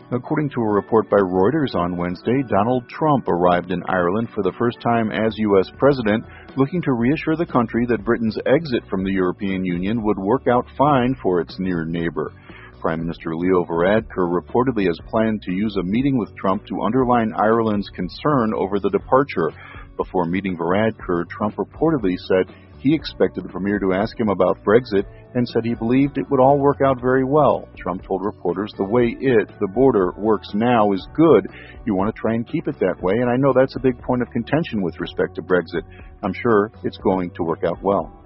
According to a report by Reuters on Wednesday, Donald Trump arrived in Ireland for the first time as U.S. president, looking to reassure the country that Britain's exit from the European Union would work out fine for its near neighbor. Prime Minister Leo Varadkar reportedly has planned to use a meeting with Trump to underline Ireland's concern over the departure. Before meeting Varadkar, Trump reportedly said he expected the premier to ask him about Brexit and said he believed it would all work out very well. Trump told reporters the way the border, works now is good. You want to try and keep it that way, and I know that's a big point of contention with respect to Brexit. I'm sure it's going to work out well.